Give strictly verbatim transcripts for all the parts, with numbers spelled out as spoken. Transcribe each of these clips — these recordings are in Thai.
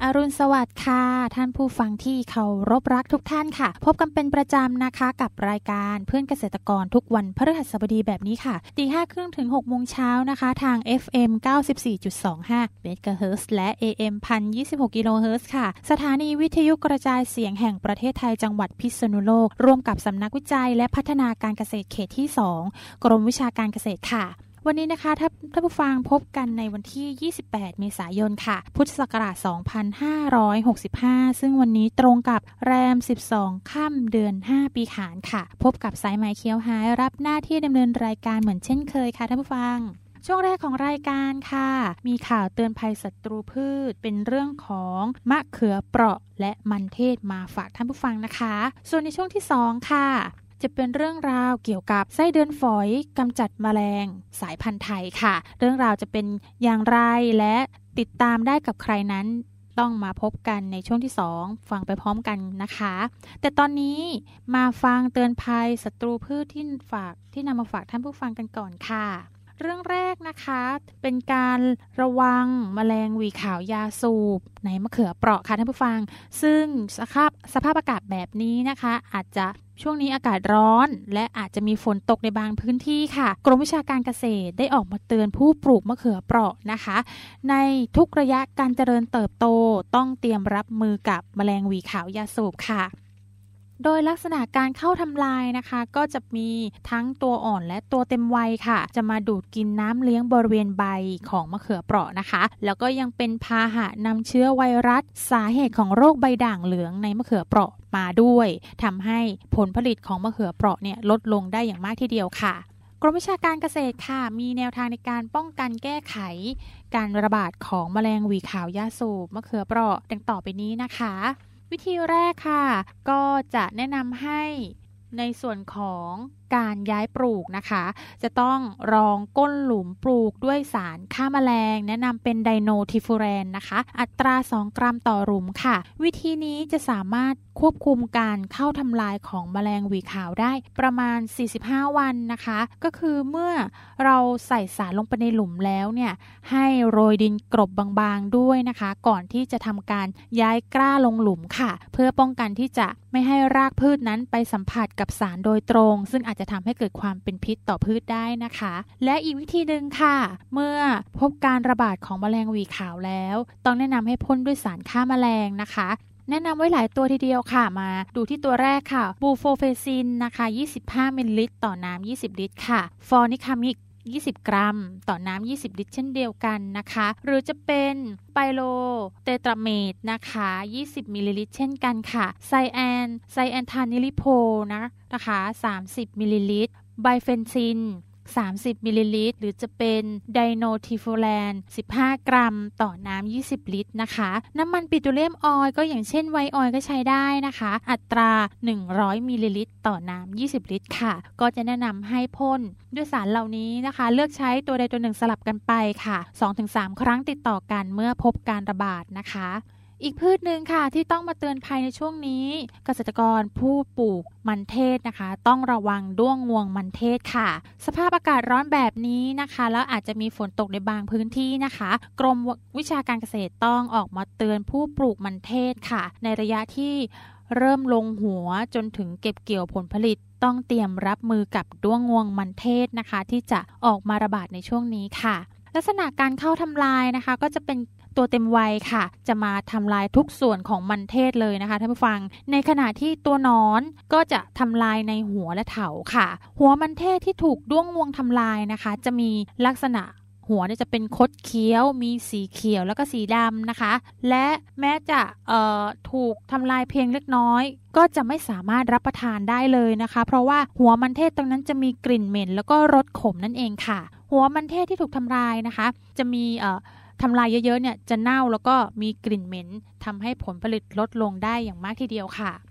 รุณสวัสดิ์ค่ะท่านผู้ฟังที่เคารพรักทุกท่านค่ะพบกันเป็นประจำนะคะกับรายการเพื่อนเกษตรกรทุกวันพฤหัสบดีแบบนี้ค่ะตีห้าครึ่งถึงหกโมงเช้านะคะทาง เอฟ เอ็ม เก้าสิบสี่จุดสองห้า เมกะเฮิรตซ์และ เอ เอ็ม หนึ่งพันยี่สิบหก กิโลเฮิรตซ์ค่ะสถานีวิทยุกระจายเสียงแห่งประเทศไทยจังหวัดพิษณุโลกร่วมกับสำนักวิจัยและพัฒนาการเกษตรเขตที่สองกรมวิชาการเกษตรค่ะวันนี้นะคะถ้าท่านผู้ฟังพบกันในวันที่ยี่สิบแปดเมษายนค่ะพุทธศักราชสองพันห้าร้อยหกสิบห้าซึ่งวันนี้ตรงกับแรมสิบสองค่ำเดือนห้าปีขานค่ะพบกับสายไหมเคี้ยวหายรับหน้าที่ดำเนินรายการเหมือนเช่นเคยค่ะท่านผู้ฟังช่วงแรกของรายการค่ะมีข่าวเตือนภัยศัตรูพืชเป็นเรื่องของมะเขือเปราะและมันเทศมาฝากท่านผู้ฟังนะคะส่วนในช่วงที่สองค่ะจะเป็นเรื่องราวเกี่ยวกับไส้เดือนฝอยกำจัดแมลงสายพันธุ์ไทยค่ะเรื่องราวจะเป็นอย่างไรและติดตามได้กับใครนั้นต้องมาพบกันในช่วงที่สองฟังไปพร้อมกันนะคะแต่ตอนนี้มาฟังเตือนภัยศัตรูพืชที่ฝากที่นำมาฝากท่านผู้ฟังกันก่อนค่ะเรื่องแรกนะคะเป็นการระวังแมลงหวีขาวยาสูบในมะเขือเปราะค่ะท่านผู้ฟังซึ่งสภาพสภาพอากาศแบบนี้นะคะอาจจะช่วงนี้อากาศร้อนและอาจจะมีฝนตกในบางพื้นที่ค่ะกรมวิชาการเกษตรได้ออกมาเตือนผู้ปลูกมะเขือเปราะนะคะในทุกระยะการเจริญเติบโตต้องเตรียมรับมือกับแมลงหวีขาวยาสูบค่ะโดยลักษณะการเข้าทำลายนะคะก็จะมีทั้งตัวอ่อนและตัวเต็มวัยค่ะจะมาดูดกินน้ำเลี้ยงบริเวณใบของมะเขือเปราะนะคะแล้วก็ยังเป็นพาหะนำเชื้อไวรัสสาเหตุของโรคใบด่างเหลืองในมะเขือเปราะมาด้วยทำให้ผลผลิตของมะเขือเปราะเนี่ยลดลงได้อย่างมากทีเดียวค่ะกรมวิชาการเกษตรค่ะมีแนวทางในการป้องกันแก้ไขการระบาดของแมลงหวีขาวยาสูบมะเขือเปราะดังต่อไปนี้นะคะวิธีแรกค่ะก็จะแนะนำให้ในส่วนของการย้ายปลูกนะคะจะต้องรองก้นหลุมปลูกด้วยสารฆ่าแมลงแนะนำเป็นไดโนทิฟูแรนนะคะอัตราสองกรัมต่อหลุมค่ะวิธีนี้จะสามารถควบคุมการเข้าทำลายของแมลงหวีขาวได้ประมาณสี่สิบห้าวันนะคะก็คือเมื่อเราใส่สารลงไปในหลุมแล้วเนี่ยให้โรยดินกลบบางๆด้วยนะคะก่อนที่จะทำการย้ายกล้าลงหลุมค่ะเพื่อป้องกันที่จะไม่ให้รากพืชนั้นไปสัมผัสกับสารโดยตรงซึ่งอาจจะทำให้เกิดความเป็นพิษต่อพืชได้นะคะและอีกวิธีหนึ่งค่ะเมื่อพบการระบาดของแมลงหวีขาวแล้วต้องแนะนำให้พ่นด้วยสารฆ่าแมลงนะคะแนะนำไว้หลายตัวทีเดียวค่ะมาดูที่ตัวแรกค่ะบูโฟเฟซินนะคะยี่สิบห้ามิลลิลิตรต่อน้ำยี่สิบลิตรค่ะฟอร์นิคามิกยี่สิบกรัมต่อน้ำยี่สิบลิตรเช่นเดียวกันนะคะหรือจะเป็นไปโลเตตราเมดนะคะยี่สิบมิลลิลิตรเช่นกันค่ะไซแอนไซแอนทานิลิโพนะนะคะสามสิบมิลลิลิตรไบเฟนซินสามสิบมิลลิลิตรหรือจะเป็นไดโนทิฟูแรนสิบห้ากรัมต่อน้ำยี่สิบลิตรนะคะน้ำมันปิโตรเลียมออยล์ก็อย่างเช่นไวท์ออยล์ก็ใช้ได้นะคะอัตราหนึ่งร้อยมิลลิลิตรต่อน้ำยี่สิบลิตรค่ะก็จะแนะนำให้พ่นด้วยสารเหล่านี้นะคะเลือกใช้ตัวใดตัวหนึ่งสลับกันไปค่ะ สองถึงสาม ครั้งติดต่อกันเมื่อพบการระบาดนะคะอีกพืชหนึ่งค่ะที่ต้องมาเตือนภัยในช่วงนี้เกษตรกรผู้ปลูกมันเทศนะคะต้องระวังด้วงงวงมันเทศค่ะสภาพอากาศร้อนแบบนี้นะคะแล้วอาจจะมีฝนตกในบางพื้นที่นะคะกรมวิชาการเกษตรต้องออกมาเตือนผู้ปลูกมันเทศค่ะในระยะที่เริ่มลงหัวจนถึงเก็บเกี่ยวผลผลิตต้องเตรียมรับมือกับด้วงงวงมันเทศนะคะที่จะออกมาระบาดในช่วงนี้ค่ะลักษณะการเข้าทำลายนะคะก็จะเป็นตัวเต็มวัยค่ะจะมาทำลายทุกส่วนของมันเทศเลยนะคะท่านผู้ฟังในขณะที่ตัวหนอนก็จะทำลายในหัวและเถาค่ะหัวมันเทศที่ถูกด้วงงวงทำลายนะคะจะมีลักษณะหัวจะเป็นคดเคี้ยวมีสีเขียวแล้วก็สีดำนะคะและแม้จะเอ่อถูกทำลายเพียงเล็กน้อยก็จะไม่สามารถรับประทานได้เลยนะคะเพราะว่าหัวมันเทศตรงนั้นจะมีกลิ่นเหม็นแล้วก็รสขมนั่นเองค่ะหัวมันเทศที่ถูกทำลายนะคะจะมีเอ่อทำลายเยอะๆเนี่ยจะเน่าแล้วก็มีกลิ่นเหม็นทำให้ผลผลิตลดลงได้อย่างมากทีเดียวค่ะ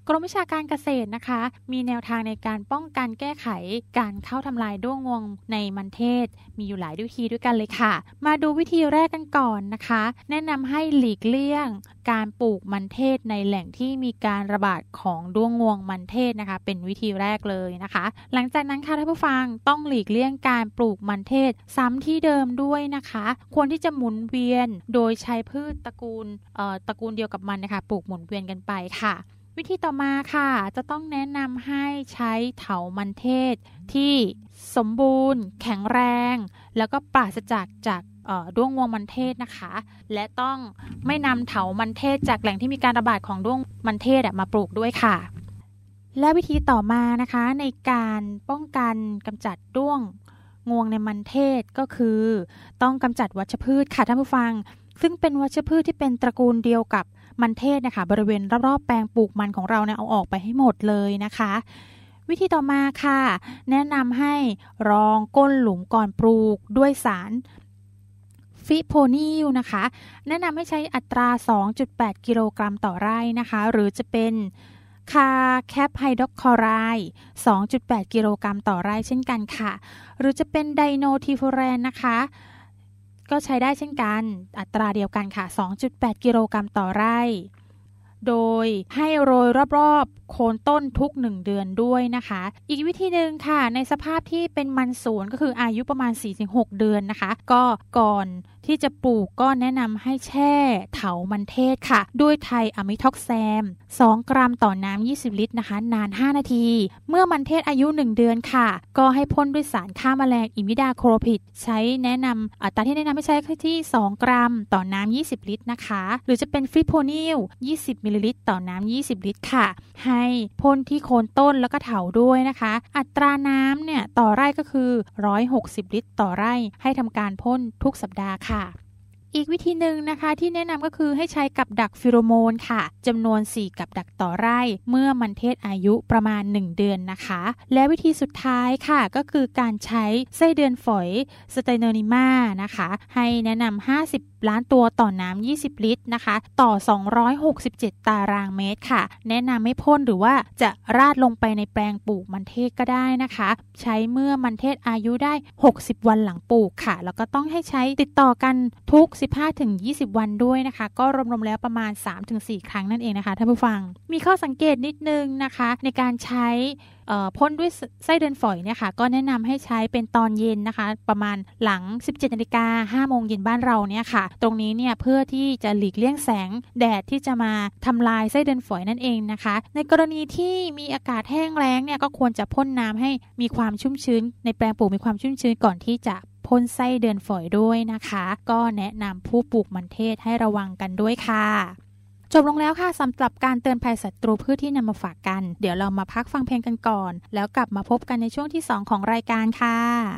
กรมวิชาการเกษตรนะคะมีแนวทางในการป้องกันแก้ไขการเข้าทำลายด้วงงวงในมันเทศมีอยู่หลายวิธีด้วยกันเลยค่ะมาดูวิธีแรกกันก่อนนะคะแนะนำให้หลีกเลี่ยงการปลูกมันเทศในแหล่งที่มีการระบาดของด้วงงวงมันเทศนะคะเป็นวิธีแรกเลยนะคะหลังจากนั้นค่ะท่านผู้ฟังต้องหลีกเลี่ยงการปลูกมันเทศซ้ำที่เดิมด้วยนะคะควรที่จะหมุนเวียนโดยใช้พืชตระกูลเอ่อตระกูลเดียวกับมันนะคะปลูกหมุนเวียนกันไปค่ะวิธีต่อมาค่ะจะต้องแนะนำให้ใช้เถามันเทศที่สมบูรณ์แข็งแรงแล้วก็ปราศจากจากด้วงงวงมันเทศนะคะและต้องไม่นำเถามันเทศจากแหล่งที่มีการระบาดของด้วงมันเทศมาปลูกด้วยค่ะและวิธีต่อมานะคะในการป้องกันกำจัดด้วงงวงในมันเทศก็คือต้องกำจัดวัชพืชค่ะท่านผู้ฟังซึ่งเป็นวัชพืชที่เป็นตระกูลเดียวกับมันเทศนะคะบริเวณรอบๆแปลงปลูกมันของเราเนี่ยเอาออกไปให้หมดเลยนะคะวิธีต่อมาค่ะแนะนำให้รองก้นหลุมก่อนปลูกด้วยสารฟิโพนิลนะคะแนะนำให้ใช้อัตรา สองจุดแปด กิโลกรัมต่อไร่นะคะหรือจะเป็นคาแคปไฮดรอกคลอไรด์ สองจุดแปด กิโลกรัมต่อไร่เช่นกันค่ะหรือจะเป็นไดโนทีฟูแรนนะคะก็ใช้ได้เช่นกันอัตราเดียวกันค่ะ สองจุดแปด กิโลกรัมต่อไร่โดยให้โรยรอบๆโคนต้นทุกหนึ่งเดือนด้วยนะคะอีกวิธีหนึ่งค่ะในสภาพที่เป็นมันสวนก็คืออายุประมาณ สี่ถึงหก เดือนนะคะก็ก่อนที่จะปลูกก็แนะนำให้แช่เถามันเทศค่ะด้วยไทอะมิท็อกแซมสองกรัมต่อน้ำยี่สิบลิตรนะคะนานห้านาทีเมื่อมันเทศอายุหนึ่งเดือนค่ะก็ให้พ่นด้วยสารฆ่าแมลงอิมิดาโครพิดใช้แนะนำอัตราที่แนะนำให้ใช้คือที่สองกรัมต่อน้ำยี่สิบลิตรนะคะหรือจะเป็นฟิโพนิลยี่สิบมิลลิลิตรต่อน้ำยี่สิบลิตรค่ะให้พ่นที่โคนต้นแล้วก็เถาด้วยนะคะอัตราน้ำเนี่ยต่อไร่ก็คือหนึ่งร้อยหกสิบลิตรต่อไร่ให้ทำการพ่นทุกสัปดาห์ค่ะอีกวิธีหนึ่งนะคะที่แนะนำก็คือให้ใช้กับดักฟิโรโมนค่ะจำนวนสี่กับดักต่อไร่เมื่อมันเทศอายุประมาณหนึ่งเดือนนะคะและวิธีสุดท้ายค่ะก็คือการใช้ไส้เดือนฝอยสไตโนนิมานะคะให้แนะนำห้าสิบล้านตัวต่อน้ำยี่สิบลิตรนะคะต่อสองร้อยหกสิบเจ็ดตารางเมตรค่ะแนะนำให้พ่นหรือว่าจะราดลงไปในแปลงปลูกมันเทศก็ได้นะคะใช้เมื่อมันเทศอายุได้หกสิบวันหลังปลูกค่ะแล้วก็ต้องให้ใช้ติดต่อกันทุกสิบห้าถึงยี่สิบวันด้วยนะคะก็รวมๆแล้วประมาณ สามถึงสี่ ครั้งนั่นเองนะคะท่านผู้ฟังมีข้อสังเกตนิดนึงนะคะในการใช้พ่นด้วยไส้เดือนฝอยเนี่ยค่ะก็แนะนำให้ใช้เป็นตอนเย็นนะคะประมาณหลัง สิบเจ็ดนาฬิกาห้าโมงเย็นบ้านเราเนี่ยค่ะตรงนี้เนี่ยเพื่อที่จะหลีกเลี่ยงแสงแดดที่จะมาทำลายไส้เดือนฝอยนั่นเองนะคะในกรณีที่มีอากาศแห้งแล้งเนี่ยก็ควรจะพ่นน้ำให้มีความชุ่มชื้นในแปลงปลูกมีความชุ่มชื้นก่อนที่จะพ่นไส้เดือนฝอยด้วยนะคะก็แนะนำผู้ปลูกมันเทศให้ระวังกันด้วยค่ะจบลงแล้วค่ะสำหรับการเตือนภัยศัตรูพืชที่นำมาฝากกันเดี๋ยวเรามาพักฟังเพลงกันก่อนแล้วกลับมาพบกันในช่วงที่สองของรายการค่ะ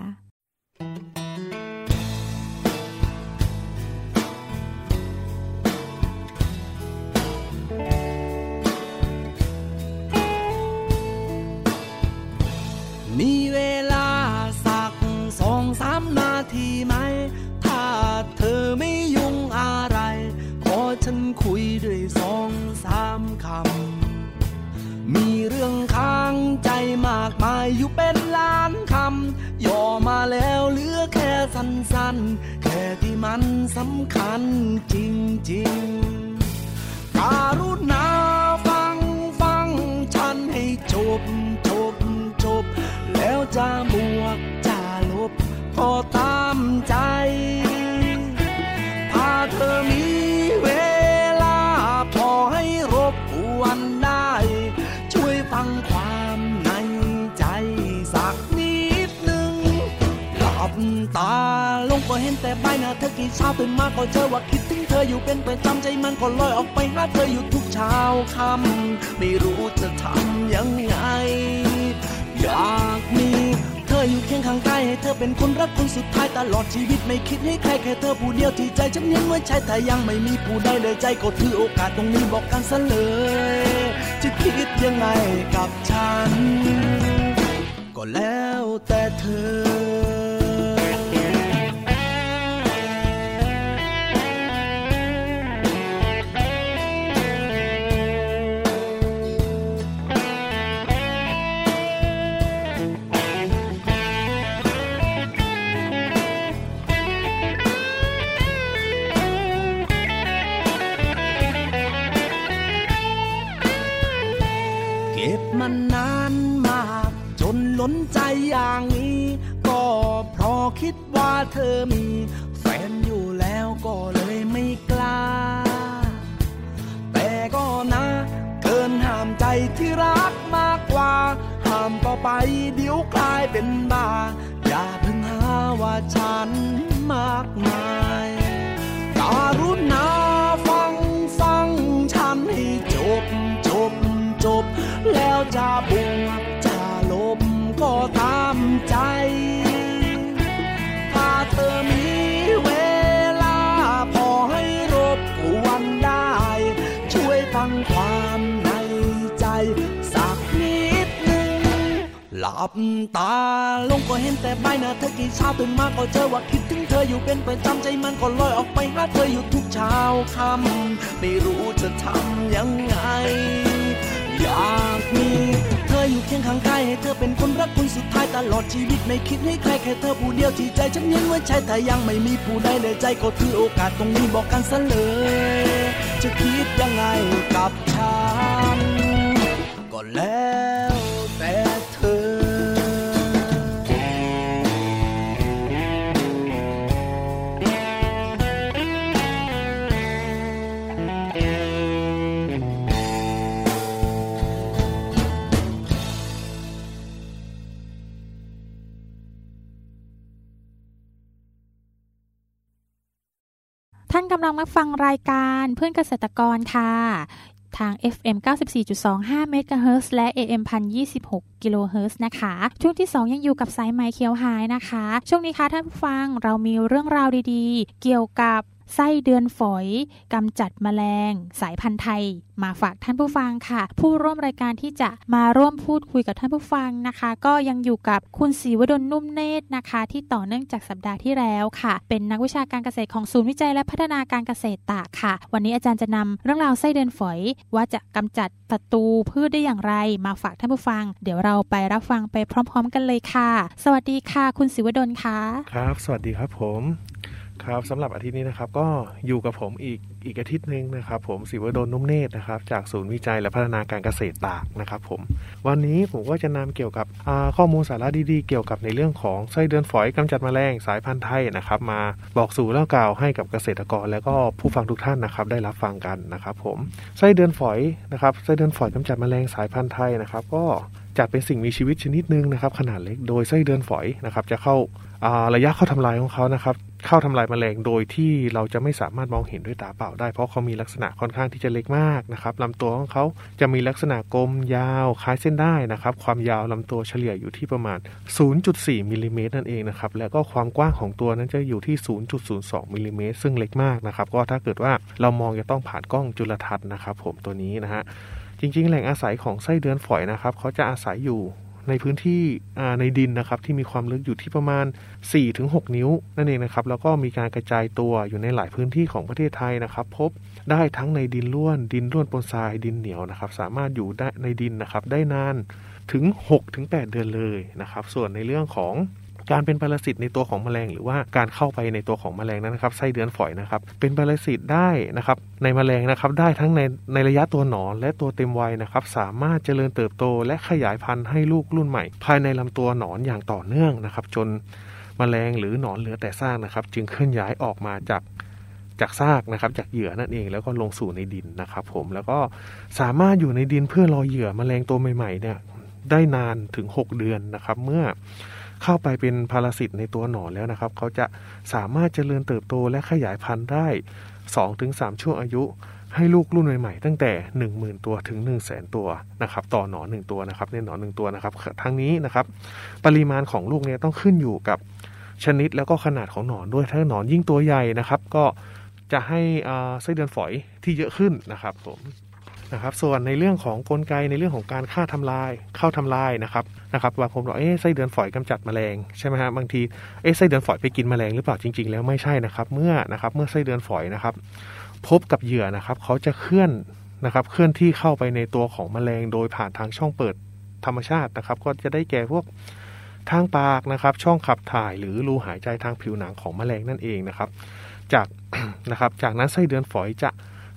มีเวลาสักสองสามนาทีไหมถ้าเธอไม่ยุ่งอะไรขอฉันคุยด้วยสองสามคำมีเรื่องค้างใจมากมายอยู่เป็นล้านคำย่อมาแล้วเหลือแค่สั้นๆแค่ที่มันสำคัญจริงๆการุณาฟังฟังฉันให้จบจบจบแล้วจะบวกจะลบก็ตามใจถ้าเธอมีเวลาพอให้รบกวนได้ช่วยฟังความในใจสักนิดหนึ่งหลับตาลงก็เห็นแต่ใบหน้าเธอกี่เช้าตื่นมาก็เจอว่าคิดถึงเธออยู่เป็นประจำใจมันก็ลอยออกไปหาเธออยู่ทุกเช้าค่ำไม่รู้จะทำยังไงอยากมีเธออยู่เคียงข้างกายให้เธอเป็นคนรักคนสุดท้ายตลอดชีวิตไม่คิดให้ใครแค่เธอผู้เดียวที่ใจฉันยังไว้ใช้แต่ยังไม่มีผู้ใดเลยใจก็ถือโอกาสตรงนี้บอกกันซะเลยจะคิดยังไงกับฉันก็แล้วแต่เธอล้นใจอย่างนี้ก็เพราะคิดว่าเธอมีแฟนอยู่แล้วก็เลยไม่กล้าแต่ก็นะเกินห้ามใจที่รักมากกว่าห้ามต่อไปเดี๋ยวกลายเป็นบ้าอย่าเพิ่งหาว่าฉันมากมายการุณาฟังฟังฉันให้จบจบจบแล้วจะบวกจะลบก็ตามใจถ้าเธอมีเวลาพอให้รบกวนได้ช่วยฟังความในใจสักนิดนึงหลับตาลงก็เห็นแต่ใบหน้าเธอกี่เช้าตื่นมาก็เจอว่าคิดถึงเธออยู่เป็นประจำใจมันก็ลอยออกไปหาเธออยู่ทุกเช้าค่ำไม่รู้จะทำยังไงอยากมีเธออยู่เคียงข้างกายให้เธอเป็นคนรักคนสุดท้ายตลอดชีวิตไม่คิดให้ใครแค่เธอผู้เดียวที่ใจฉันยังไว้ใช่แต่ยังไม่มีผู้ใดในใจก็ถือโอกาสตรงนี้บอกกันซะเลยจะคิดยังไงกับฉันก็แล้วแต่เธอท่านกำลังรับฟังรายการเพื่อนเกษตรกรค่ะทาง เอฟ เอ็ม เก้าสิบสี่จุดสองห้า เมกะเฮิรตซ์และ เอ เอ็ม หนึ่งพันยี่สิบหก กิโลเฮิรตซ์นะคะช่วงที่สองยังอยู่กับสายไหมเคียวไฮนะคะช่วงนี้ค่ะท่านผู้ฟังเรามีเรื่องราวดีๆเกี่ยวกับไส้เดือนฝอยกำจัดแมลงสายพันธุ์ไทยมาฝากท่านผู้ฟังค่ะผู้ร่วมรายการที่จะมาร่วมพูดคุยกับท่านผู้ฟังนะคะก็ยังอยู่กับคุณศรีวดลนุ่มเนตรนะคะที่ต่อเนื่องจากสัปดาห์ที่แล้วค่ะเป็นนักวิชาการเกษตรของศูนย์วิจัยและพัฒนาการเกษตรตากค่ะวันนี้อาจารย์จะนำเรื่องราวไส้เดือนฝอยว่าจะกำจัดศัตรูพืชได้อย่างไรมาฝากท่านผู้ฟังเดี๋ยวเราไปรับฟังไปพร้อมๆกันเลยค่ะสวัสดีค่ะคุณศรีวดลค่ะครับสวัสดีครับผมครับสำหรับอาทิตย์นี้นะครับก็อยู่กับผมอีกอีกอาทิตย์นึงนะครับผมศรีวดลนุ่มเนตรนะครับจากศูนย์วิจัยและพัฒนาการเกษตรตากนะครับผมวันนี้ผมก็จะนำเกี่ยวกับข้อมูลสาระดีๆเกี่ยวกับในเรื่องของไส้เดือนฝอยกำจัดแมลงสายพันธุ์ไทยนะครับมาบอกสู่เล่ากล่าวให้กับเกษตรกรและก็ผู้ฟังทุกท่านนะครับได้รับฟังกันนะครับผมไส้เดือนฝอยนะครับไส้เดือนฝอยกำจัดแมลงสายพันธุ์ไทยนะครับก็จัดเป็นสิ่งมีชีวิตชนิดนึงนะครับขนาดเล็กโดยไส้เดือนฝอยนะครับจะเข้าระยะเข้าทำลายของเขานะครับเข้าทำลายแมลงโดยที่เราจะไม่สามารถมองเห็นด้วยตาเปล่าได้เพราะเขามีลักษณะค่อนข้างที่จะเล็กมากนะครับลำตัวของเขาจะมีลักษณะกลมยาวคล้ายเส้นได้นะครับความยาวลำตัวเฉลี่ยอยู่ที่ประมาณ ศูนย์จุดสี่ มิลลิเมตรนั่นเองนะครับแล้วก็ความกว้างของตัวนั้นจะอยู่ที่ ศูนย์จุดศูนย์สอง มิลลิเมตรซึ่งเล็กมากนะครับก็ถ้าเกิดว่าเรามองจะต้องผ่านกล้องจุลทรรศน์นะครับผมตัวนี้นะฮะจริงๆแหล่งอาศัยของไส้เดือนฝอยนะครับเขาจะอาศัยอยู่ในพื้นที่ในดินนะครับที่มีความลึกอยู่ที่ประมาณ สี่ถึงหก นิ้วนั่นเองนะครับแล้วก็มีการกระจายตัวอยู่ในหลายพื้นที่ของประเทศไทยนะครับพบได้ทั้งในดินร่วนดินร่วนปนทรายดินเหนียวนะครับสามารถอยู่ได้ในดินนะครับได้นานถึง หกถึงแปด เดือนเลยนะครับส่วนในเรื่องของการเป็นปรสิตในตัวของแมลงหรือว่าการเข้าไปในตัวของแมลงนั้นนะครับไส้เดือนฝอยนะครับเป็นปรสิตได้นะครับในแมลงนะครับได้ทั้งในในระยะตัวหนอนและตัวเต็มวัยนะครับสามารถเจริญเติบโตและขยายพันธุ์ให้ลูกรุ่นใหม่ภายในลำตัวหนอนอย่างต่อเนื่องนะครับจนแมลงหรือหนอนเหลือแต่ซากนะครับจึงเคลื่อนย้ายออกมาจากจากซากนะครับจากเหยื่อนั่นเองแล้วก็ลงสู่ในดินนะครับผมแล้วก็สามารถอยู่ในดินเพื่อรอเหยื่อแมลงตัวใหม่ๆเนี่ยได้นานถึงหกเดือนนะครับเมื่อเข้าไปเป็นพาราสิตในตัวหนอนแล้วนะครับเขาจะสามารถเจริญเติบโตและขยายพันธุ์ได้ สองถึงสาม ช่วงอายุให้ลูกรุ่นใหม่ๆตั้งแต่ หนึ่งหมื่น ตัวถึง หนึ่งแสน ตัวนะครับต่อหนอนหนึ่งตัวนะครับในหนอนหนึ่งตัวนะครับทั้งนี้นะครับปริมาณของลูกเนี่ยต้องขึ้นอยู่กับชนิดแล้วก็ขนาดของหนอนด้วยถ้าหนอนยิ่งตัวใหญ่นะครับก็จะให้ไส้เดือนฝอยที่เยอะขึ้นนะครับผมนะครับส่วนในเรื่องของกลไกในเรื่องของการฆ่าทำลายเข้าทำลายนะครับนะครับบางคนบอกเอ๊ะไส้เดือนฝอยกำจัดแมลงใช่ไหมฮะบางทีเอ๊ะไส้เดือนฝอยไปกินแมลงหรือเปล่าจริงๆแล้วไม่ใช่นะครับเมื่อนะครับเมื่อไส้เดือนฝอยนะครับพบกับเหยื่อนะครับเขาจะเคลื่อนนะครับเคลื่อนที่เข้าไปในตัวของแมลงโดยผ่านทางช่องเปิดธรรมชาตินะครับก็จะได้แก่พวกทางปากนะครับช่องขับถ่ายหรือรูหายใจทางผิวหนังของแมลงนั่นเองนะครับจาก นะครับจากนั้นไส้เดือนฝอยจะ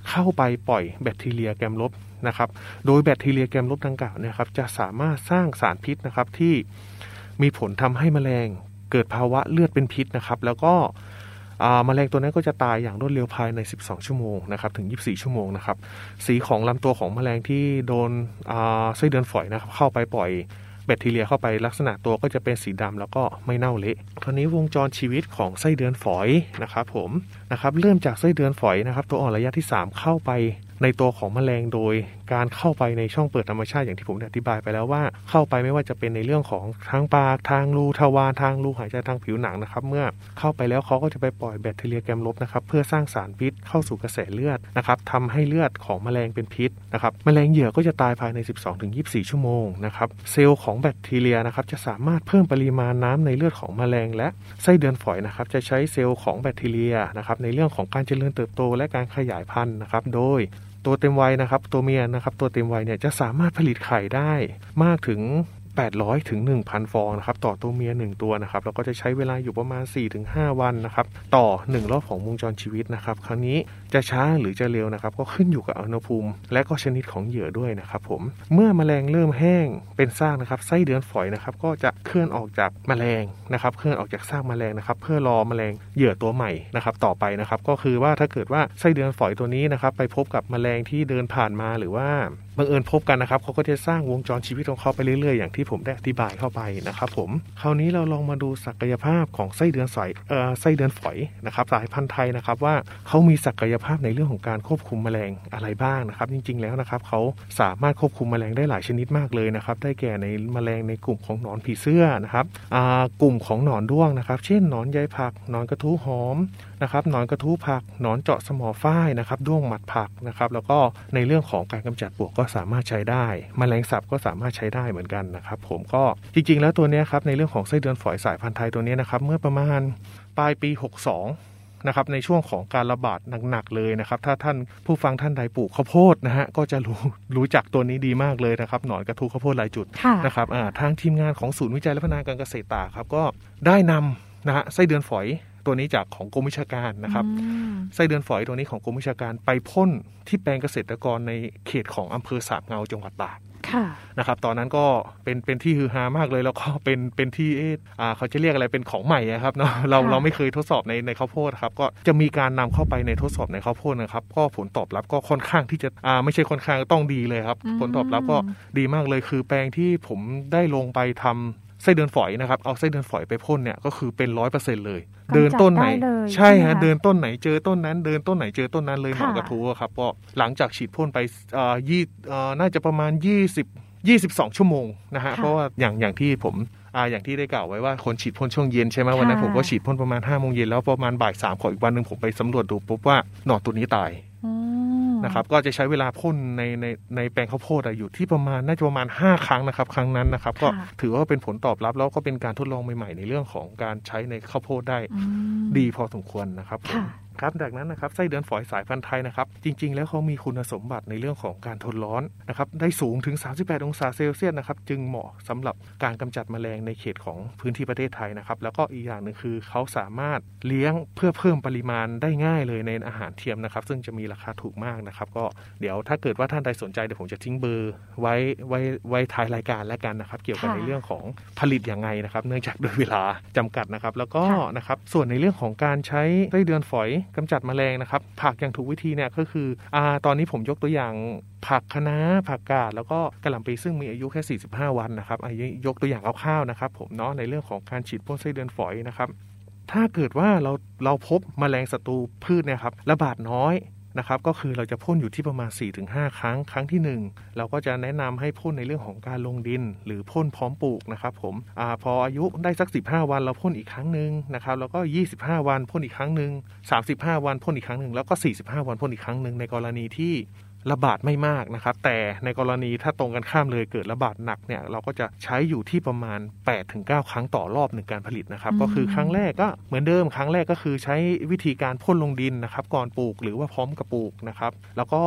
เข้าไปปล่อยแบคทีเรียแกมลบนะครับโดยแบคทีเรียแกมลบดังกล่าวเนี่ยครับจะสามารถสร้างสารพิษนะครับที่มีผลทำให้แมลงเกิดภาวะเลือดเป็นพิษนะครับแล้วก็แมลงตัวนั้นก็จะตายอย่างรวดเร็วภายในสิบสองชั่วโมงนะครับถึงยี่สิบสี่ชั่วโมงนะครับสีของลำตัวของแมลงที่โดนไส้เดือนฝอยนะครับเข้าไปปล่อยแบคทีเรียเข้าไปลักษณะตัวก็จะเป็นสีดำแล้วก็ไม่เน่าเละคราวนี้วงจรชีวิตของไส้เดือนฝอยนะครับผมนะครับเริ่มจากไส้เดือนฝอยนะครับตัวอ่อนระยะที่สามเข้าไปในตัวของแมลงโดยการเข้าไปในช่องเปิดธรรมชาติอย่างที่ผมได้อธิบายไปแล้วว่าเข้าไปไม่ว่าจะเป็นในเรื่องของทางปากทางรูทวารทางรูหายใจทางผิวหนังนะครับเมื่อเข้าไปแล้วเขาก็จะไปปล่อยแบคทีเรียแกมลบนะครับเพื่อสร้างสารพิษเข้าสู่กระแสเลือดนะครับทำให้เลือดของแมลงเป็นพิษนะครับแมลงเหยื่อก็จะตายภายใน สิบสองถึงยี่สิบสี่ ชั่วโมงนะครับเซลล์ของแบคทีเรียนะครับจะสามารถเพิ่มปริมาณน้ำในเลือดของแมลงและไส้เดือนฝอยนะครับจะใช้เซลล์ของแบคทีเรียนะครับในเรื่องของการเจริญเติบโตและการขยายพันธุ์นะครับโดยตัวเต็มวัยนะครับตัวเมียนะครับตัวเต็มวัยเนี่ยจะสามารถผลิตไข่ได้มากถึงแปดร้อยถึง หนึ่งพัน ฟองนะครับต่อตัวเมียหนึ่งตัวนะครับแล้วก็จะใช้เวลาอยู่ประมาณ สี่ถึงห้า วันนะครับต่อหนึ่งรอบของวงจรชีวิตนะครับครั้งนี้จะช้าหรือจะเร็วนะครับก็ขึ้นอยู่กับอุณหภูมิและก็ชนิดของเหยื่อด้วยนะครับผมเมื่อแมลงเริ่มแห้งเป็นซากนะครับไส้เดือนฝอยนะครับก็จะเคลื่อนออกจากแมลงนะครับเคลื่อนออกจากซากแมลงนะครับเพื่อรอแมลงเหยื่อตัวใหม่นะครับต่อไปนะครับก็คือว่าถ้าเกิดว่าไส้เดือนฝอยตัวนี้นะครับไปพบกับแมลงที่เดินผ่านมาหรือว่าบังเอิญพบกันนะครับเขาก็จะสร้างวงจรชีวิตของเขาไปเรื่อยๆอย่างที่ผมได้อธิบายเข้าไปนะครับผมคราวนี้เราลองมาดูศักยภาพของไส้เดือนฝอยเอ่อไส้เดือนฝอยนะครับสายพันธุ์ไทยนะครับว่าเขามีศักยภาพในเรื่องของการควบคุมแมลงอะไรบ้างนะครับจริงๆแล้วนะครับเขาสามารถควบคุมแมลงได้หลายชนิดมากเลยนะครับได้แก่ในแมลงในกลุ่มของหนอนผีเสื้อนะครับอ่ากลุ่มของหนอนด้วงนะครับเช่นหนอนใยผักหนอนกระทู้หอมนะครับหนอนกระทู้ผักหนอนเจาะสมอฝ้ายนะครับด้วงหมัดผักนะครับแล้วก็ในเรื่องของการกำจัดปลวกก็สามารถใช้ได้แมลงสาบก็สามารถใช้ได้เหมือนกันนะครับผมก็จริงๆแล้วตัวนี้ครับในเรื่องของไส้เดือนฝอยสายพันธุ์ไทยตัวนี้นะครับเมื่อประมาณปลายปีหกสิบสองนะครับในช่วงของการระบาดหนักๆเลยนะครับถ้าท่านผู้ฟังท่านใดปลูกข้าวโพดนะฮะก็จะรู้รู้จักตัวนี้ดีมากเลยนะครับหนอนกระทู้ข้าวโพดลายจุดนะครับทางทีมงานของศูนย์วิจัยและพัฒนาการเกษตรตากครับก็ได้นำนะฮะไส้เดือนฝอยตัวนี้จากของกรมวิชาการนะครับไส้เดือนฝอยตัวนี้ของกรมวิชาการไปพ่นที่แปลงเกษตรกรในเขตของอำเภอสาบเงาจังหวัดตากนะครับตอนนั้นก็เป็นเป็นที่ฮือฮามากเลยแล้วก็เป็นเป็นที่เออเขาจะเรียกอะไรเป็นของใหม่ครับเนาะเราเราไม่เคยทดสอบในในข้าวโพดครับก็จะมีการนำเข้าไปในทดสอบในข้าวโพดนะครับก็ผลตอบรับก็ค่อนข้างที่จะอ่าไม่ใช่ค่อนข้างต้องดีเลยครับผลตอบรับก็ดีมากเลยคือแปลงที่ผมได้ลงไปทำไส้เดือนฝอยนะครับเอาไส้เดือนฝอยไปพ่นเนี่ยก็คือเป็น ร้อยเปอร์เซ็นต์ เลยเดินต้นไหนใช่ฮะเดินต้นไหนเจอต้นนั้นเดินต้นไหนเจอต้นนั้นเลยหนอนกระทู้ครับก็หลังจากฉีดพ่นไปอ่ายี่อ่าน่าจะประมาณยี่สิบ ยี่สิบสองชั่วโมงนะฮะเพราะว่าอย่างอย่างที่ผมอ่าอย่างที่ได้กล่าวไว้ว่าคนฉีดพ่นช่วงเย็นใช่ไหมวันนั้นผมก็ฉีดพ่นประมาณ ห้าโมงเย็นแล้วประมาณบ่ายสามของอีกวันนึงผมไปสำรวจดูปุ๊บว่าหนอนตัวนี้ตายนะครับก็จะใช้เวลาพ่นในในในแปลงข้าวโพดอยู่ที่ประมาณน่าจะประมาณห้าครั้งนะครับครั้งนั้นนะครับก็ถือว่าเป็นผลตอบรับแล้วก็เป็นการทดลองใหม่ๆในเรื่องของการใช้ในข้าวโพดได้ดีพอสมควรนะครับครับจากนั้นนะครับไส้เดือนฝอยสายพันธุ์ไทยนะครับจริงๆแล้วเขามีคุณสมบัติในเรื่องของการทนร้อนนะครับได้สูงถึงสามสิบแปดองศาเซลเซียสนะครับจึงเหมาะสำหรับการกำจัดแมลงในเขตของพื้นที่ประเทศไทยนะครับแล้วก็อีกอย่างนึงคือเขาสามารถเลี้ยงเพื่อเพิ่มปริมาณได้ง่ายเลยในอาหารเทียมนะครับซึ่งจะมีราคาถูกมากนะครับก็เดี๋ยวถ้าเกิดว่าท่านใดสนใจเดี๋ยวผมจะทิ้งเบอร์ไว้ไว้ไว้ท้ายรายการแล้วกันนะครับเกี่ยวกับในเรื่องของผลิตอย่างไงนะครับเนื่องจากโดยเวลาจำกัดนะครับแล้วก็นะครับส่วนในเรื่องของการใช้ไส้เดือนฝอยกำจัดแมลงนะครับผักอย่างถูกวิธีเนี่ยก็คืออ่าตอนนี้ผมยกตัวอย่างผักคะน้าผักกาดแล้วก็กะหล่ำปีซึ่งมีอายุแค่สี่สิบห้าวันนะครับยกตัวอย่างคร่าวๆนะครับผมเนาะในเรื่องของการฉีดพ่นไส้เดือนฝอยนะครับถ้าเกิดว่าเราเราพบแมลงศัตรูพืชเนี่ยครับระบาดน้อยนะครับก็คือเราจะพ่นอยู่ที่ประมาณ สี่ถึงห้า ครั้งครั้งที่หนึ่งเราก็จะแนะนำให้พ่นในเรื่องของการลงดินหรือพ่นพร้อมปลูกนะครับผมอ่าพออายุได้สักสิบห้าวันเราพ่นอีกครั้งนึงนะครับแล้วก็ยี่สิบห้าวันพ่นอีกครั้งนึงสามสิบห้าวันพ่นอีกครั้งนึงแล้วก็สี่สิบห้าวันพ่นอีกครั้งนึงในกรณีที่ระบาดไม่มากนะครับแต่ในกรณีถ้าตรงกันข้ามเลยเกิดระบาดหนักเนี่ยเราก็จะใช้อยู่ที่ประมาณ แปดถึงเก้า ครั้งต่อรอบหนึ่งการผลิตนะครับก็คือครั้งแรกก็เหมือนเดิมครั้งแรกก็คือใช้วิธีการพ่นลงดินนะครับก่อนปลูกหรือว่าพร้อมกับปลูกนะครับแล้วก็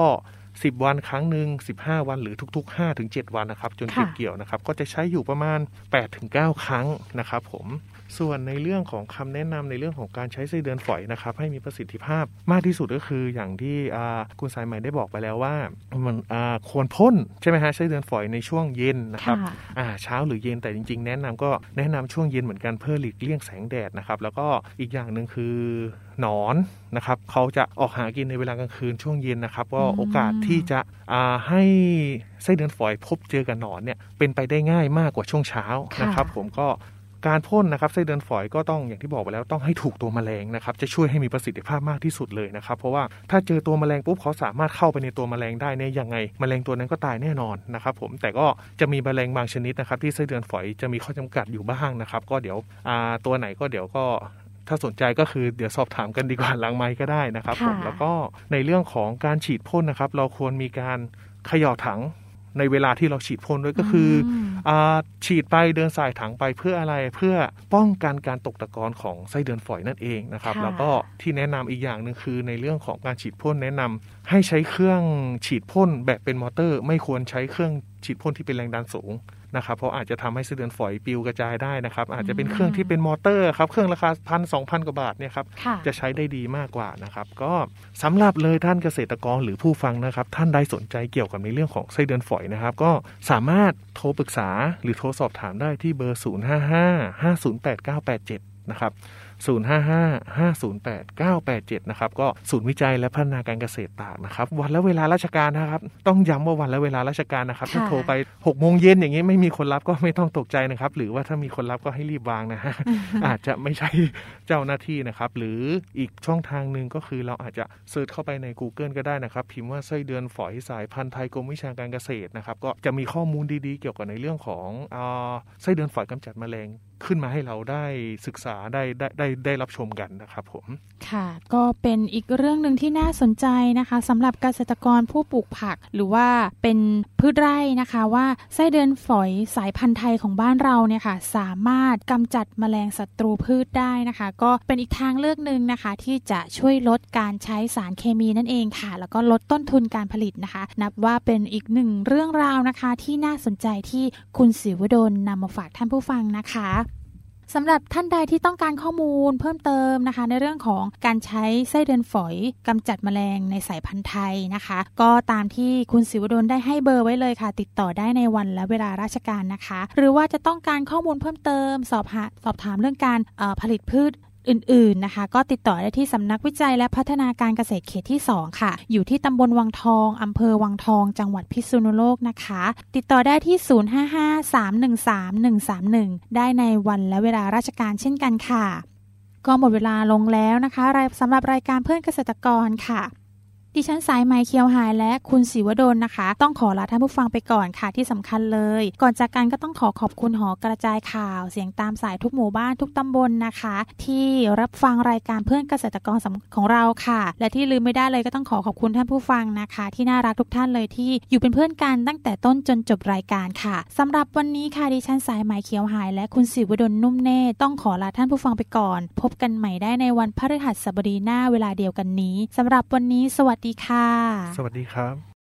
สิบวันครั้งนึงสิบห้าวันหรือทุกๆ ห้าถึงเจ็ด วันนะครับจนเก็บเกี่ยวนะครับก็จะใช้อยู่ประมาณ แปดถึงเก้า ครั้งนะครับผมส่วนในเรื่องของคำแนะนำในเรื่องของการใช้ไส้เดือนฝอยนะครับให้มีประสิทธิภาพมากที่สุดก็คืออย่างที่คุณสายใหม่ได้บอกไปแล้วว่ามันควรพ่นใช่ไหมฮะไส้เดือนฝอยในช่วงเย็นนะครับเช้าหรือเย็นแต่จริงๆแนะนำก็แนะนำช่วงเย็นเหมือนกันเพื่อหลีกเลี่ยงแสงแดดนะครับแล้วก็อีกอย่างนึงคือหนอนนะครับเขาจะออกหากินในเวลากลางคืนช่วงเย็นนะครับก็โอกาสที่จะให้ไส้เดือนฝอยพบเจอกับหนอนเนี่ยเป็นไปได้ง่ายมากกว่าช่วงเช้านะครับผมก็การพ่นนะครับไส้เดือนฝอยก็ต้องอย่างที่บอกไปแล้วต้องให้ถูกตัวแมลงนะครับจะช่วยให้มีประสิทธิภาพมากที่สุดเลยนะครับเพราะว่าถ้าเจอตัวแมลงปุ๊บเขาสามารถเข้าไปในตัวแมลงได้เนี่ยยังไงแมลงตัวนั้นก็ตายแน่นอนนะครับผมแต่ก็จะมีแมลงบางชนิดนะครับที่ไส้เดือนฝอยจะมีข้อจำกัดอยู่บ้างนะครับก็เดี๋ยวตัวไหนก็เดี๋ยวก็ถ้าสนใจก็คือเดี๋ยวสอบถามกันดีกว่าหลังไมค์ก็ได้นะครับผมแล้วก็ในเรื่องของการฉีดพ่นนะครับเราควรมีการเขย่าถังในเวลาที่เราฉีดพ่นด้วยก็คืออ่าฉีดไปเดินสายถังไปเพื่ออะไรเพื่อป้องกันการตกตะกอนของไส้เดือนฝอยนั่นเองนะครับแล้วก็ที่แนะนำอีกอย่างนึงคือในเรื่องของการฉีดพ่นแนะนำให้ใช้เครื่องฉีดพ่นแบบเป็นมอเตอร์ไม่ควรใช้เครื่องฉีดพ่นที่เป็นแรงดันสูงนะครับเพราะอาจจะทำให้ไส้เดือนฝอยปลิวกระจายได้นะครับอาจจะเป็นเครื่องที่เป็นมอเตอร์ครับเครื่องราคา พัน สองพัน กว่าบาทเนี่ยครับจะใช้ได้ดีมากกว่านะครับก็สำหรับเลยท่านเกษตรกรหรือผู้ฟังนะครับท่านใดสนใจเกี่ยวกับในเรื่องของไส้เดือนฝอยนะครับก็สามารถโทรปรึกษาหรือโทรสอบถามได้ที่เบอร์ศูนย์ ห้า ห้า ห้า ศูนย์ แปด เก้า แปด เจ็ดนะครับศูนย์ ห้า ห้า ห้า ศูนย์ แปด เก้า แปด เจ็ดนะครับก็ศูนย์วิจัยและพัฒนาการเกษตรตากนะครับวันและเวลาราชการนะครับต้องย้ำว่าวันและเวลาราชการนะครับถ้าโทรไป หกโมงเย็นอย่างนี้ไม่มีคนรับก็ไม่ต้องตกใจนะครับหรือว่าถ้ามีคนรับก็ให้รีบวางนะฮะ อาจจะไม่ใช่เจ้าหน้าที่นะครับหรืออีกช่องทางนึงก็คือเราอาจจะเสิร์ชเข้าไปใน Google ก็ได้นะครับพิมพ์ว่าไส้เดือนฝอยสายพันธุ์ไทยกรมวิชาการเกษตรนะครับก็จะมีข้อมูลดีๆเกี่ยวกับในเรื่องของอ่าไส้เดือนฝอยกำจัดแมลงขึ้นมาให้เราได้ศึกษาได้ได้ได้ได้รับชมกันนะครับผมค่ะก็เป็นอีกเรื่องนึงที่น่าสนใจนะคะสำหรับเกษตรกรผู้ปลูกผักหรือว่าเป็นพืชไร่นะคะว่าไส้เดือนฝอยสายพันธุ์ไทยของบ้านเราเนี่ยค่ะสามารถกำจัดแมลงศัตรูพืชได้นะคะก็เป็นอีกทางเลือกนึงนะคะที่จะช่วยลดการใช้สารเคมีนั่นเองค่ะแล้วก็ลดต้นทุนการผลิตนะคะนับว่าเป็นอีกหนึ่งเรื่องราวนะคะที่น่าสนใจที่คุณศิวดลนำมาฝากท่านผู้ฟังนะคะสำหรับท่านใดที่ต้องการข้อมูลเพิ่มเติมนะคะในเรื่องของการใช้ไส้เดือนฝอยกำจัดแมลงในสายพันธุ์ไทยนะคะก็ตามที่คุณศิวดลได้ให้เบอร์ไว้เลยค่ะติดต่อได้ในวันและเวลาราชการนะคะหรือว่าจะต้องการข้อมูลเพิ่มเติมสอบหาสอบถามเรื่องการผลิตพืชอื่นๆนะคะก็ติดต่อได้ที่สำนักวิจัยและพัฒนาการเกษตรเขตที่สองค่ะอยู่ที่ตำบลวังทองอำเภอวังทองจังหวัดพิษณุโลกนะคะติดต่อได้ที่ศูนย์ ห้า ห้า สาม หนึ่ง สาม หนึ่ง สาม หนึ่งได้ในวันและเวลาราชการเช่นกันค่ะก็หมดเวลาลงแล้วนะคะสำหรับรายการเพื่อนเกษตรกรค่ะดิฉันสายไหมเคียวหายและคุณศิวดลนะคะต้องขอลาท่านผู้ฟังไปก่อนค่ะที่สำคัญเลยก่อนจากกันก็ต้องขอขอบคุณหอกระจายข่าวเสียงตามสายทุกหมู่บ้านทุกตำบลนะคะที่รับฟังรายการเพื่อนเกษตรกรของเราค่ะและที่ลืมไม่ได้เลยก็ต้องขอขอบคุณท่านผู้ฟังนะคะที่น่ารักทุกท่านเลยที่อยู่เป็นเพื่อนกันตั้งแต่ต้นจนจบรายการค่ะสำหรับวันนี้ค่ะดิฉันสายไหมเคียวหายและคุณศิวดลนุ่มเนตรต้องขอลาท่านผู้ฟังไปก่อนพบกันใหม่ได้ในวันพฤหัสบดีหน้าเวลาเดียวกันนี้สำหรับวันนี้สวัสดีค่ะสวัสดีครับ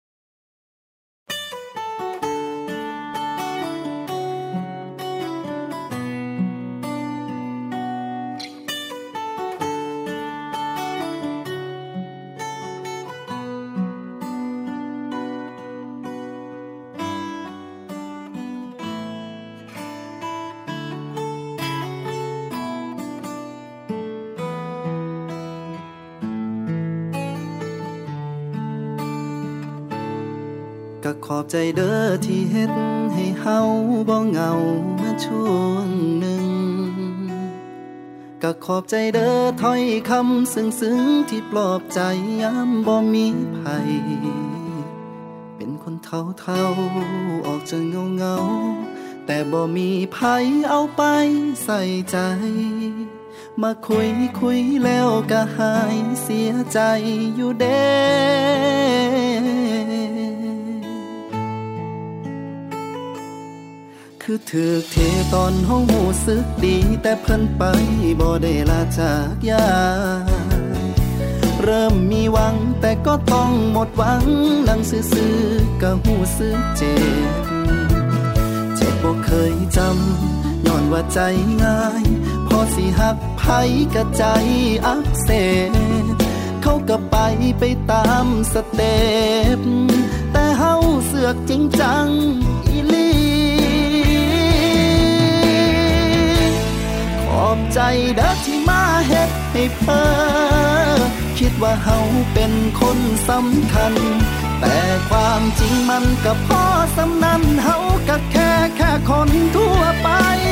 ก็ขอบใจเด้อที่เฮ็ดให้เฮาบ่เหงามาช่วงหนึ่งก็ขอบใจเด้อถ้อยคำซึ้งๆที่ปลอบใจยามบ่มีไผเป็นคนเฒ่าๆออกจะเงาๆแต่บ่มีไผเอาไปใส่ใจมาคุยคุยแล้วก็หายเสียใจอยู่เด้คือถือเทตอนเฮารู้สึกดีแต่เพิ่นไปบ่ได้ลาจากยาเริ่มมีหวังแต่ก็ต้องหมดหวังนั่งซื่อๆก็หู้สึกเจ็บเจ็บบ่เคยจำย้อนว่าใจง่ายพอสิหักไผกะใจอักเสบเขาก็ไปไปตามสเต็ปแต่เฮาเสือกจริงจังอีหลีขอบใจเด้อที่มาเฮ็ดให้เพ้อคิดว่าเฮาเป็นคนสำคัญแต่ความจริงมันก็พอสำนั้นเฮาก็แค่แค่คนทั่วไป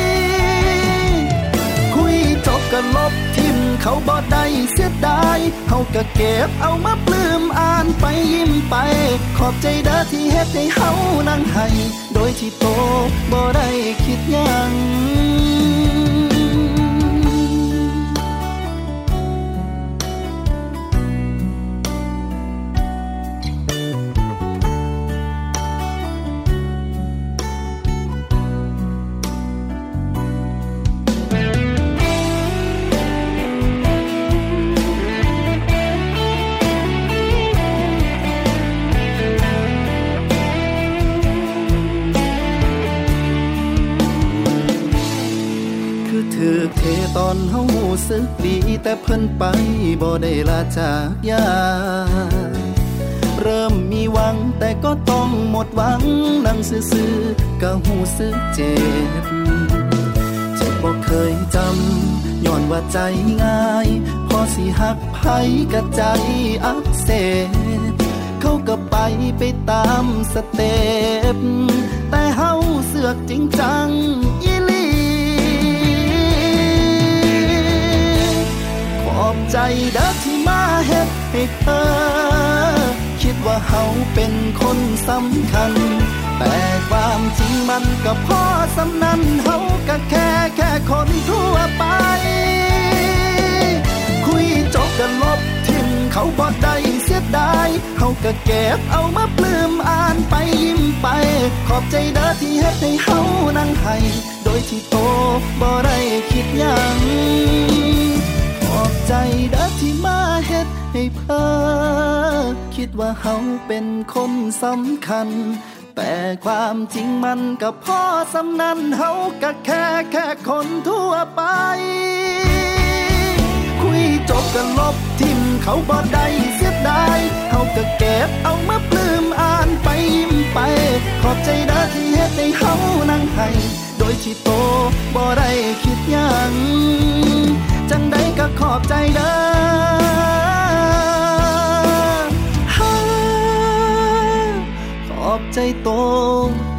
คุยจบก็ลบทิ่มเขาบ่ได้เสียดายเฮาก็เก็บเอามาปลื้มอ่านไปยิ้มไปขอบใจเด้อที่เฮ็ดให้เฮานั่งให้โดยที่โตบ่ได้คิดหยังถือเทตอนเฮารู้สึกดีแต่เพิ่นไปบ่ได้ลาจากยาเริ่มมีหวังแต่ก็ต้องหมดหวังนั่งซื่อๆก็รู้สึกเจ็บเจ็บบ่เคยจำย้อนว่าใจง่ายพอสิหักไผกะใจอักเสบเขาก็ไปไปตามสเต็ปแต่เฮาเสือกจริงจังอีหลีขอบใจเด้อที่มาเฮ็ดให้เธอคิดว่าเฮาเป็นคนสำคัญแต่ความจริงมันก็พอสำนั้นเฮาก็แค่แค่คนทั่วไปคุยจบกันลบทิ่มเขาบ่ได้เสียดายเฮาก็เก็บเอามาปลื้มอ่านไปยิ้มไปขอบใจเด้อที่เฮ็ดให้เฮานั่งให้โดยที่โตบ่ได้คิดหยังขอบใจเด้อที่มาเฮ็ดให้เพ้อคิดว่าเฮาเป็นคนสำคัญแต่ความจริงมันก็พอสำนั้นเฮาก็แค่แค่คนทั่วไปคุยจบกันลบทิ่มเขาบ่ได้เสียดายเฮาก็เก็บเอามาปลื้มอ่านไปยิ้มไปขอบใจเด้อที่เฮ็ดให้เฮานั่งให้โดยที่โตบ่ได้คิดหยังจังใดก็ขอบใจเด้อขอบใจโต